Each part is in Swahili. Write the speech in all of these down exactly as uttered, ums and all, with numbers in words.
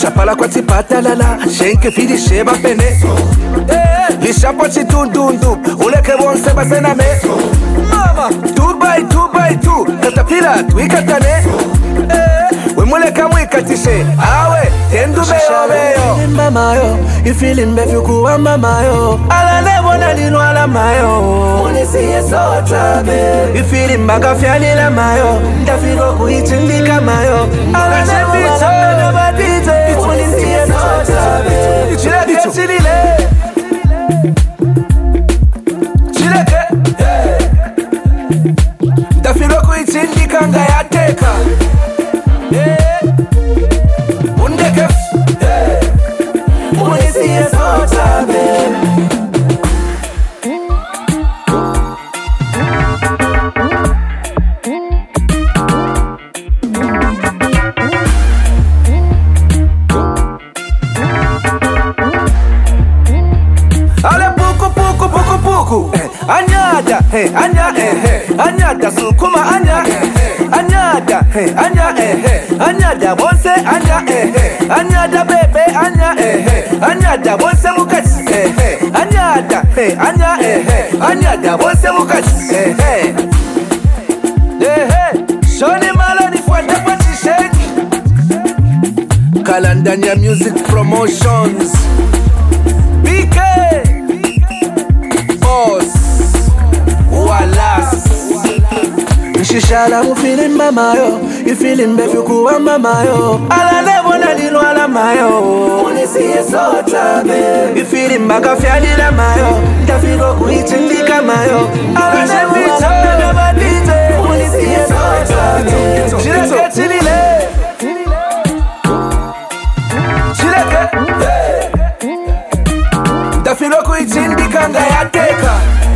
Chapala kwa tipata lala, shenke fidi sheba pene. Eh, lishapo chitundundu, uleke wonse basena me. Mama, two by two by two, katapila tuikatane. Eh, we muleka mwikatishe, awe tendu beyo beyo. Mama yo, you feeling befu kuwa mama yo. Ala nebo na linwala mayo. Munisi yeso tabe. You feeling baka fiali la mayo. Ndafiko kuitindika mayo. Ala nebo na badite. Munisi yeso tabe. Chileke chilile. Chileke. Ndafiko kuitindika nga yateka. Undeke. Munisi yeso tabe. Anyada, hey, anya, eh, hey, anyada, sukuma, anya, eh, hey, anyada, hey, anya, eh, hey, anyada, bonse, anya, eh, hey, anyada, bebe, anya, eh, hey, anyada, bonse, mukasi, eh, hey, anyada, hey, anya, eh, hey, anyada, bonse, mukasi, eh, hey, eh, hey, shoni malo ni fuata pati sheki, Kalandania Music Promotions, B K, Boss. Shishala mu feeling mama yo, you feeling befu kuwa mama yo. Ala nebo na linwala mayo. Munisi yeso tabe. You feeling baka fiali la mayo. Ndafiko kuitindika mayo. Ala nebo na badite. Munisi yeso tabe. Chileke chilile. Chileke. Ndafiko kuitindika nga yateka.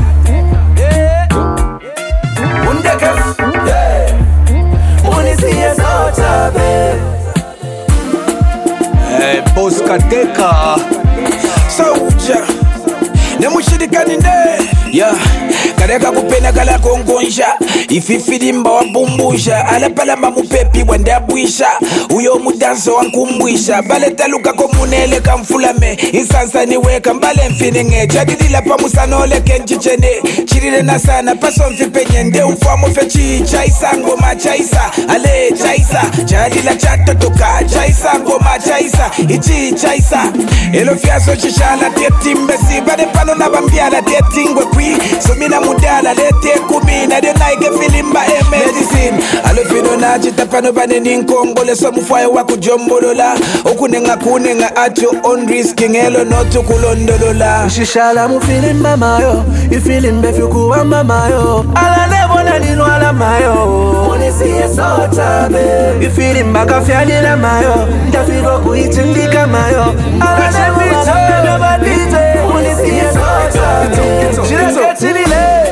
Hey, Boss Kateka Soldier Nemushirikani ne Yeah Kareka kupena kala kongonja Ififirimba wabumbusha Alapalamba mupepi wanda bwisha Uyo mudanso wankumbwisha Bale taluka komunele kamfulame Insansa niweka mbale mfinenge Chadidila pamusanole kenchichene Chirire nasana paso mfipenyende Umfamu fe chicha isango machaisa Ale chaisa Chadila chato toka Chaisa ngoma chaisa Ichi chaisa Elo fiaso chishala Tietimbesi Bade pano nabambiala Tietingwe kwi Somina mudala Lete kumina De naike filimba e medicine Alofino na chitapano bane ninkongo Leso mufwae waku jombolola Okunenga kunenga at your own risk Ngelo notu kulondolola Shishala mu feeling mama yo, you feeling befu kuwa mama yo. Ala nebo na linwala mayo. Munisi yeso tabe. You feeling baka fiali la mayo. Ndafiko kuitindika mayo. Ala nebo na badite. Munisi yeso tabe. Chileke chilile.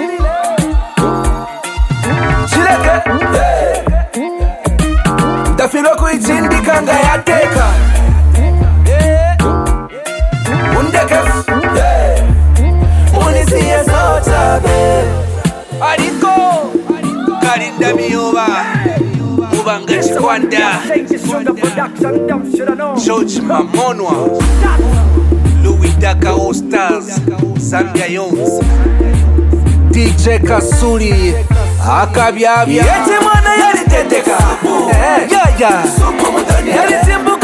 Chileke. Ndafiko kuitindika nga yateka. Undeke. Munisi yeso tabe. Ariko Karinda miyoba Mubanga chikwanda George Mamonwa Louis Daka All Stars Zambia Yons D J Kasuri Akabyabya Yete mwana yali teteka. Yeah yeah Yali timbu